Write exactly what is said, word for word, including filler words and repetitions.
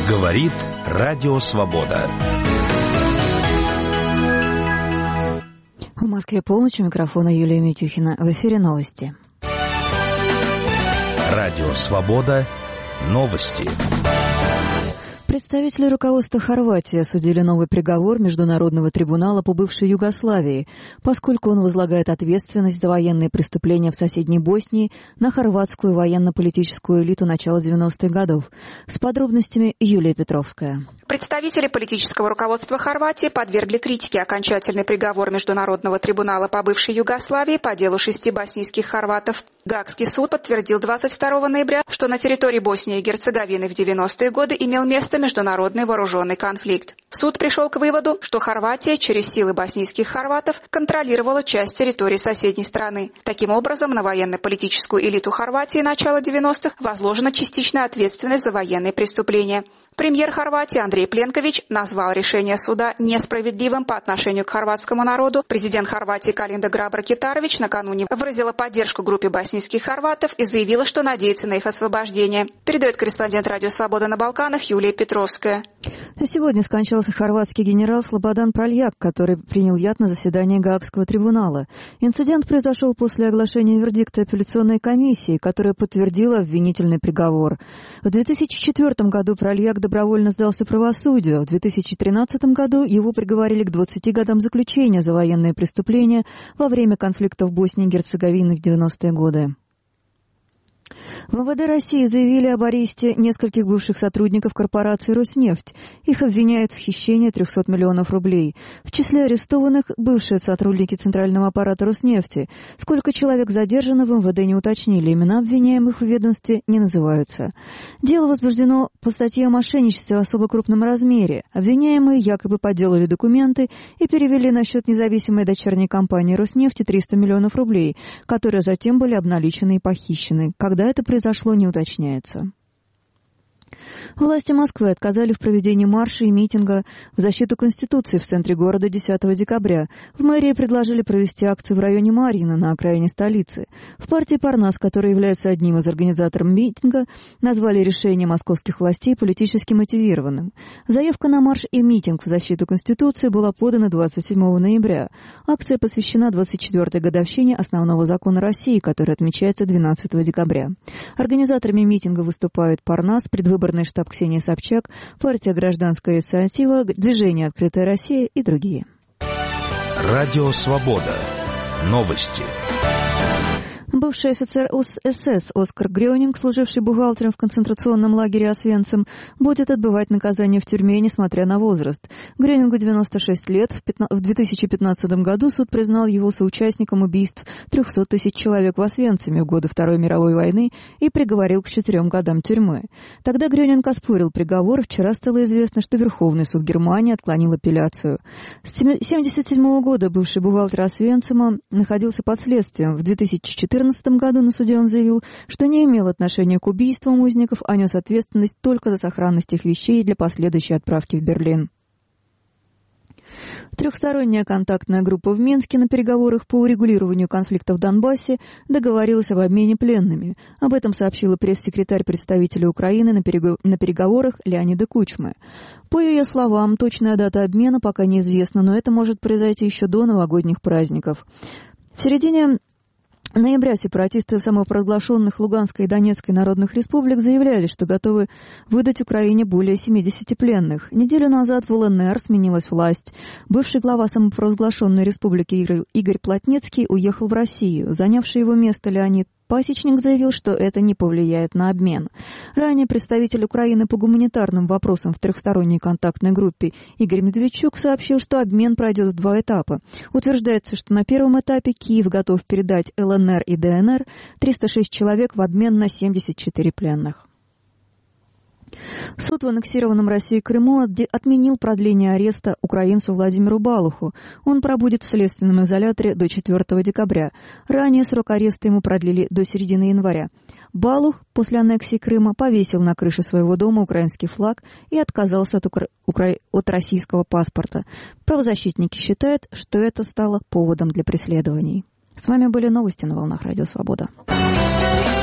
Говорит Радио Свобода. В Москве полночь, у микрофона Юлия Митюхина. В эфире новости. Радио Свобода. Новости. Представители руководства Хорватии осудили новый приговор Международного трибунала по бывшей Югославии, поскольку он возлагает ответственность за военные преступления в соседней Боснии на хорватскую военно-политическую элиту начала девяностых годов. С подробностями Юлия Петровская. Представители политического руководства Хорватии подвергли критике окончательный приговор Международного трибунала по бывшей Югославии по делу шести боснийских хорватов. Гаагский суд подтвердил двадцать второго ноября, что на территории Боснии и Герцеговины в девяностые годы имел место международный вооруженный конфликт. Суд пришел к выводу, что Хорватия через силы боснийских хорватов контролировала часть территории соседней страны. Таким образом, на военно-политическую элиту Хорватии начала девяностых возложена частичная ответственность за военные преступления. Премьер Хорватии Андрей Пленкович назвал решение суда несправедливым по отношению к хорватскому народу. Президент Хорватии Калинда Грабар-Китарович накануне выразила поддержку группе боснийских хорватов и заявила, что надеется на их освобождение. Передает корреспондент Радио Свобода на Балканах Юлия Петровская. Сегодня скончался хорватский генерал Слободан Праljak, который принял яд на заседании Гаагского трибунала. Инцидент произошел после оглашения вердикта апелляционной комиссии, которая подтвердила обвинительный приговор. В две тысячи четвёртом году Праljak добровольно сдался правосудию. В две тысячи тринадцатом году его приговорили к двадцати годам заключения за военные преступления во время конфликта в Боснии и Герцеговине в девяностые годы. В МВД России заявили об аресте нескольких бывших сотрудников корпорации «Роснефть». Их обвиняют в хищении трехсот миллионов рублей. В числе арестованных бывшие сотрудники центрального аппарата «Роснефти». Сколько человек задержано, в МВД не уточнили. Имена обвиняемых в ведомстве не называются. Дело возбуждено по статье о мошенничестве в особо крупном размере. Обвиняемые якобы подделали документы и перевели на счет независимой дочерней компании «Роснефти» триста миллионов рублей, которые затем были обналичены и похищены. Когда это произошло, не уточняется. Власти Москвы отказали в проведении марша и митинга в защиту Конституции в центре города десятого декабря. В мэрии предложили провести акцию в районе Марьино на окраине столицы. В партии «Парнас», которая является одним из организаторов митинга, назвали решение московских властей политически мотивированным. Заявка на марш и митинг в защиту Конституции была подана двадцать седьмого ноября. Акция посвящена двадцать четвёртой годовщине Основного закона России, который отмечается двенадцатого декабря. Организаторами митинга выступают «Парнас», предвыборный штаб Ксения Собчак, партия «Гражданская инициатива», движение «Открытая Россия» и другие. Радио Свобода. Новости. Бывший офицер СС Оскар Грёнинг, служивший бухгалтером в концентрационном лагере Освенцим, будет отбывать наказание в тюрьме, несмотря на возраст. Грёнингу девяносто шесть лет. В две тысячи пятнадцатом году суд признал его соучастником убийств трехсот тысяч человек в Освенциме в годы Второй мировой войны и приговорил к четырем годам тюрьмы. Тогда Грёнинг оспорил приговор. Вчера стало известно, что Верховный суд Германии отклонил апелляцию. С тысяча девятьсот семьдесят седьмого года бывший бухгалтер Освенцима находился под следствием. В две тысячи четырнадцатом В две тысячи четырнадцатом году на суде он заявил, что не имел отношения к убийствам узников, а нес ответственность только за сохранность их вещей для последующей отправки в Берлин. Трехсторонняя контактная группа в Минске на переговорах по урегулированию конфликта в Донбассе договорилась об обмене пленными. Об этом сообщила пресс-секретарь представителя Украины на переговорах Леонида Кучмы. По ее словам, точная дата обмена пока неизвестна, но это может произойти еще до новогодних праздников. В середине В ноябре сепаратисты самопровозглашенных Луганской и Донецкой народных республик заявляли, что готовы выдать Украине более семидесяти пленных. Неделю назад в ЛНР сменилась власть. Бывший глава самопровозглашенной республики Игорь Плотницкий уехал в Россию. Занявший его место Леонид Пасечник заявил, что это не повлияет на обмен. Ранее представитель Украины по гуманитарным вопросам в трехсторонней контактной группе Игорь Медведчук сообщил, что обмен пройдет в два этапа. Утверждается, что на первом этапе Киев готов передать ЛНР и ДНР триста шесть человек в обмен на семьдесят четыре пленных. Суд в аннексированном Россией Крыму отменил продление ареста украинцу Владимиру Балуху. Он пробудет в следственном изоляторе до четвёртого декабря. Ранее срок ареста ему продлили до середины января. Балух после аннексии Крыма повесил на крыше своего дома украинский флаг и отказался от, укра... Укра... от российского паспорта. Правозащитники считают, что это стало поводом для преследований. С вами были новости на волнах Радио Свобода.